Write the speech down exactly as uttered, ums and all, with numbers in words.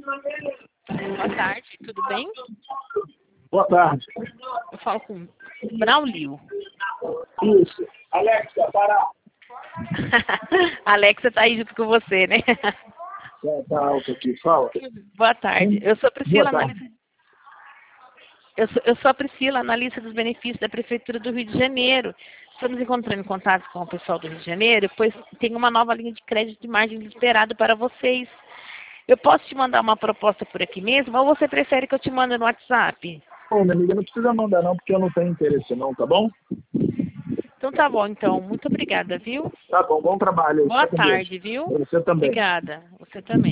Boa tarde, tudo bem? Boa tarde. Eu falo com Braulio. Isso. Alexa, para. Alexa tá aí junto com você, né? Tá, tá alto aqui, fala. Boa tarde. Eu sou a Priscila, Boa tarde. analista. Eu sou, eu sou a Priscila, analista dos benefícios da Prefeitura do Rio de Janeiro. Estamos encontrando em contato com o pessoal do Rio de Janeiro, pois tem uma nova linha de crédito de margem esperada para vocês. Eu posso te mandar uma proposta por aqui mesmo, ou você prefere que eu te mande no WhatsApp? Bom, minha amiga, não precisa mandar não, porque eu não tenho interesse não, tá bom? Então tá bom, então. Muito obrigada, viu? Tá bom, bom trabalho. Boa Fica com Deus. tarde, viu? Você também. Obrigada. Você também.